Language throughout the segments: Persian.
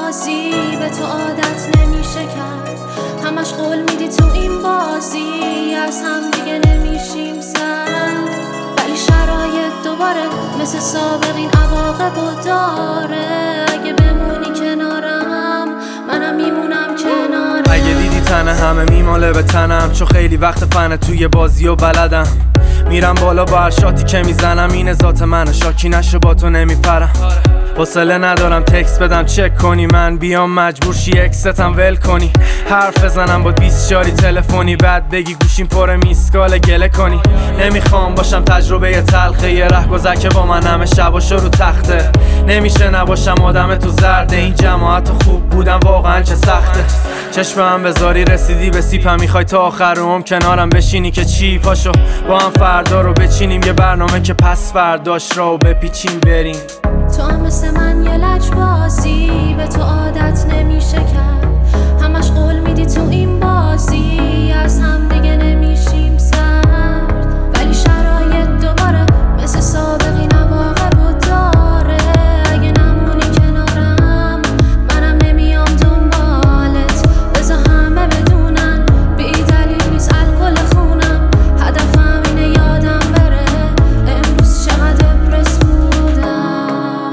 بازی به تو عادت نمیشه کرد، همش قول میدی تو این بازی از هم دیگه نمیشیم سر، ولی شرایط دوباره مثل سابقین عواقبو داره. اگه بمونی کنارم منم میمونم کنارم. اگه دیدی تنه همه میماله به تنم، چون خیلی وقت فنه توی بازی و بلدم، میرم بالا با هر شاتی که میزنم، این ذات منه شاکی نشو با تو نمیپرم. حوصله ندارم تکس بدم چک کنی، من بیام مجبور شی اکستم ول کنی، حرف بزنم با 20 شاری تلفنی، بعد بگی گوشیم پر میسکال گله کنی. نمیخوام باشم تجربه تلخه یه رهگذر که با من همه شباشو رو تخته، نمیشه نباشم آدم تو زرده، این جماعت خوب بودم واقعا چه سخته. چشمم بذاری رسیدی به سیپم، میخوای تا آخر عمر کنارم بشینی که چی؟ پاشو با هم فردا رو بچینیم، یه برنامه که پس فرداش رو بپیچیم بریم. تو هم مثل من یه لجبازی به تو عادت نمیشه کرد، همش قول میدی تو این بازی از هم دیگه نمیشیم سرد، ولی شرایط دوباره مثل سابقین عواقبو داره. اگه نمونی کنارم منم نمیام دنبالت، بذار همه بدونن بی دلیل نیست الکل خونم، هدفم اینه یادم بره امروز چقدر دپرس بودم،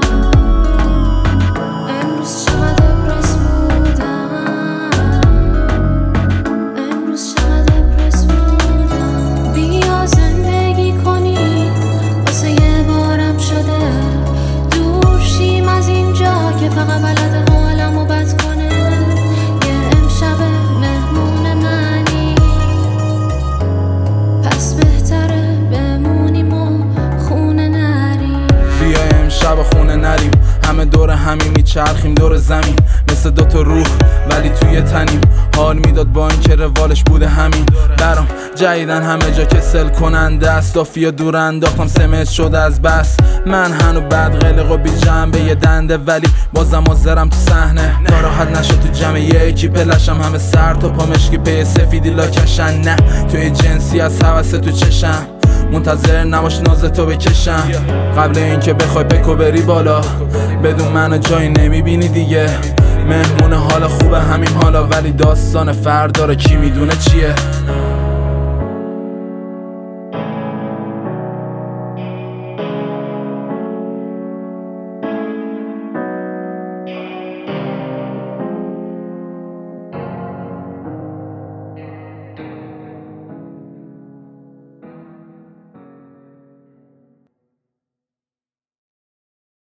امروز چقدر دپرس بودم، امروز چقدر دپرس بودم. بیا زندگی کنی واسه یه بارم شده، دور شیم از اینجا که فقط بلد حالمو بد کنه. یه امشب مهمون منی پس بهتره بمونیم و خونه نریم. بیا امشب خونه نریم، همه دور همین میچرخیم دور زمین مثل دوتا روح ولی توی تنیم. حال میداد با این که روالش بوده همین برام، جدیدن همه جا کسل کننده است، دافیا دور انداختم سمت شده از بس. من هنو بد قلق و بی جنبه یه دنده، ولی بازم حاضرم تو صحنه ناراحت نشه تو جمع یکی پلشم، همه سر تا پا مشکی پی سفیدی لاکشن. نه توی جنسی از حوث تو چشم، منتظر نباش ناز تو بکشم، قبل اینکه بخوای پکو بری بالا بدون منو جایی نمیبینی دیگه. مهمون حال خوبه همین حالا، ولی داستان فردا رو کی میدونه چیه.